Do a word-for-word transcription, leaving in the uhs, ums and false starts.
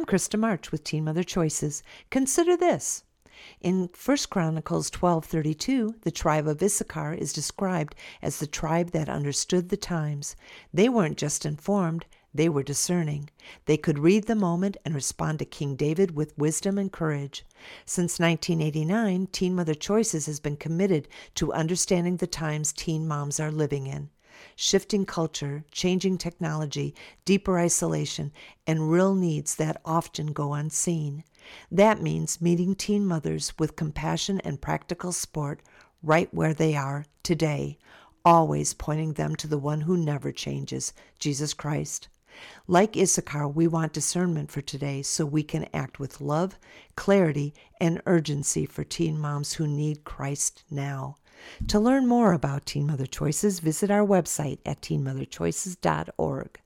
Krista March with Teen Mother Choices. Consider this. In First Chronicles twelve thirty-two, the tribe of Issachar is described as the tribe that understood the times. They weren't just informed, they were discerning. They could read the moment and respond to King David with wisdom and courage. Since nineteen eighty-nine, Teen Mother Choices has been committed to understanding the times teen moms are living in. Shifting culture, changing technology, deeper isolation, and real needs that often go unseen. That means meeting teen mothers with compassion and practical support right where they are today, always pointing them to the one who never changes, Jesus Christ. Like Issachar, we want discernment for today so we can act with love, clarity, and urgency for teen moms who need Christ now. To learn more about Teen Mother Choices, visit our website at teen mother choices dot org.